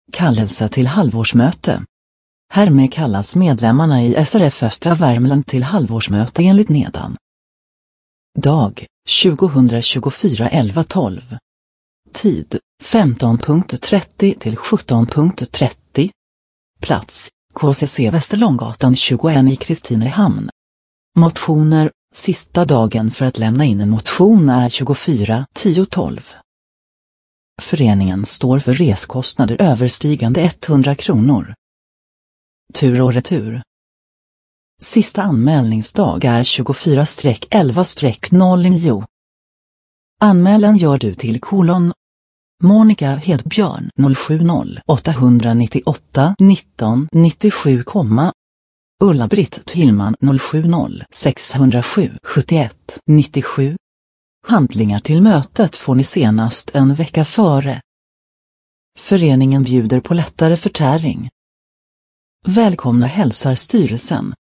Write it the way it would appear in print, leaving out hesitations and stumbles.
Kallelse till halvårsmöte. Härmed kallas medlemmarna i SRF Östra Värmland till halvårsmöte enligt nedan. Dag, 2024 11:12. Tid, 15.30 till 17.30. Plats, KCC Västerlånggatan 21 i Kristinehamn. Motioner, sista dagen för att lämna in en motion är 24/10/12. Föreningen står för reskostnader överstigande 100 kronor. Tur och retur. Sista anmälningsdag är 24/11/09. Anmälan gör du till Monica Hedbjörn 070 898 19 97, Ulla-Britt Tillman 070 607 71 97. Handlingar till mötet får ni senast en vecka före. Föreningen bjuder på lättare förtäring. Välkomna hälsar styrelsen.